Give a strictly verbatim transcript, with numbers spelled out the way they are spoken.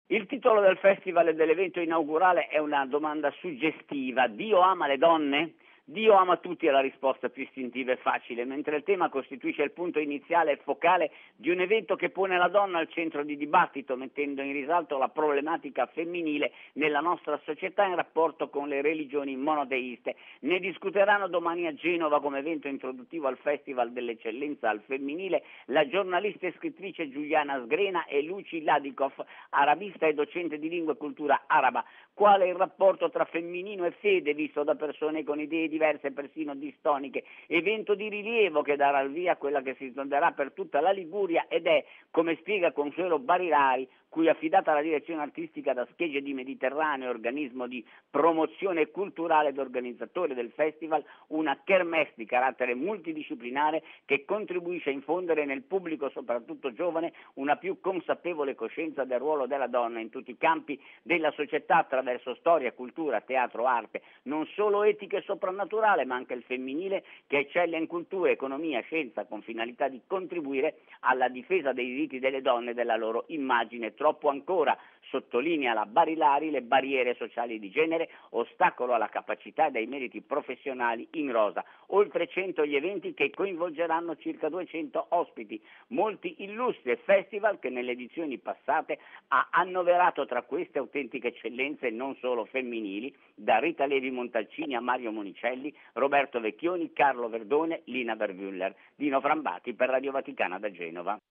Il titolo del festival e dell'evento inaugurale è una domanda suggestiva. Dio ama le donne? Dio ama tutti è la risposta più istintiva e facile, mentre il tema costituisce il punto iniziale e focale di un evento che pone la donna al centro di dibattito, mettendo in risalto la problematica femminile nella nostra società in rapporto con le religioni monoteiste. Ne discuteranno domani a Genova come evento introduttivo al Festival dell'Eccellenza al Femminile la giornalista e scrittrice Giuliana Sgrena e Luci Ladikov, arabista e docente di lingua e cultura araba. Qual è il rapporto tra femminino e fede visto da persone con idee diverse e persino distoniche? Evento di rilievo che darà il via a quella che si snoderà per tutta la Liguria ed è, come spiega Consuelo Barilari, cui è affidata la direzione artistica da Schegge di Mediterraneo, organismo di promozione culturale ed organizzatore del festival, una kermesse di carattere multidisciplinare che contribuisce a infondere nel pubblico, soprattutto giovane, una più consapevole coscienza del ruolo della donna in tutti i campi della società attraverso storia, cultura, teatro, arte, non solo etica e soprannaturale, ma anche il femminile che eccella in cultura, economia, scienza, con finalità di contribuire alla difesa dei diritti delle donne e della loro immagine. Troppo ancora, sottolinea la Barilari, le barriere sociali di genere, ostacolo alla capacità e ai meriti professionali in rosa. Oltre cento gli eventi che coinvolgeranno circa duecento ospiti, molti illustri, e festival che nelle edizioni passate ha annoverato tra queste autentiche eccellenze non solo femminili, da Rita Levi Montalcini a Mario Monicelli, Roberto Vecchioni, Carlo Verdone, Lina Berwüller. Dino Frambati per Radio Vaticana da Genova.